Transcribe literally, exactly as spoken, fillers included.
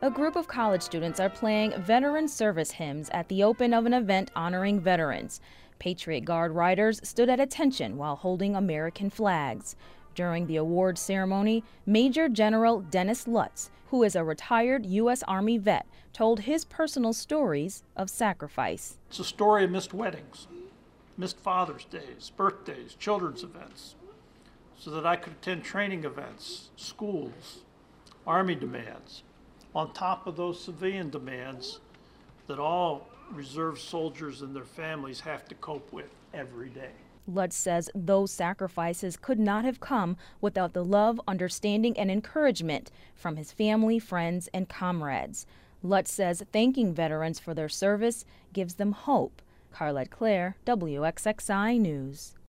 A group of college students are playing veteran service hymns at the open of an event honoring veterans. Patriot Guard riders stood at attention while holding American flags. During the awards ceremony, Major General Dennis Lutz, who is a retired U S Army vet, told his personal stories of sacrifice. It's a story of missed weddings, missed Father's Days, birthdays, children's events, so that I could attend training events, schools, Army demands, on top of those civilian demands that all reserve soldiers and their families have to cope with every day. Lutz says those sacrifices could not have come without the love, understanding, and encouragement from his family, friends, and comrades. Lutz says thanking veterans for their service gives them hope. Carlette Claire, W X X I News.